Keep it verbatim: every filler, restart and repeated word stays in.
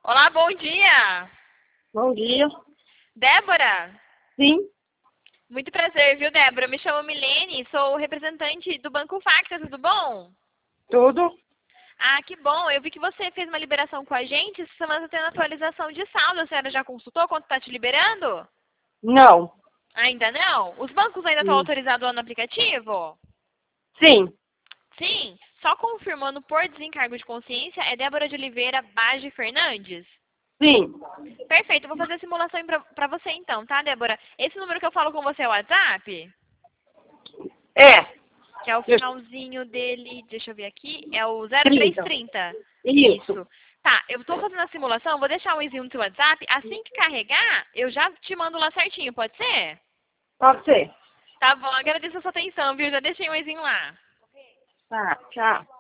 Olá, bom dia. Bom dia. Débora? Sim, Muito prazer, viu, Débora? Me chamo Milene, sou representante do Banco Facta, tudo bom? tudo? Ah, que bom. Eu vi que você fez uma liberação com a gente, essa semana está tendo atualização de saldo. A senhora já consultou quanto está te liberando? Não. Ainda não? Os bancos ainda estão Hum. autorizados lá no aplicativo? Sim, Sim. Só confirmando por desencargo de consciência, é Débora de Oliveira Bage Fernandes? sim. Perfeito, eu vou fazer a simulação pra, pra você então, tá, Débora? Esse número que eu falo com você é o WhatsApp? É. Que é o Eu- finalzinho dele, deixa eu ver aqui, é o zero três trinta. trinta. Isso. Isso. Tá, eu tô fazendo a simulação, vou deixar um izinho no seu WhatsApp. Assim que carregar, eu já te mando lá certinho, pode ser? Pode ser. Tá bom, agradeço a sua atenção, viu? Já deixei um izinho lá. Tá, tchau.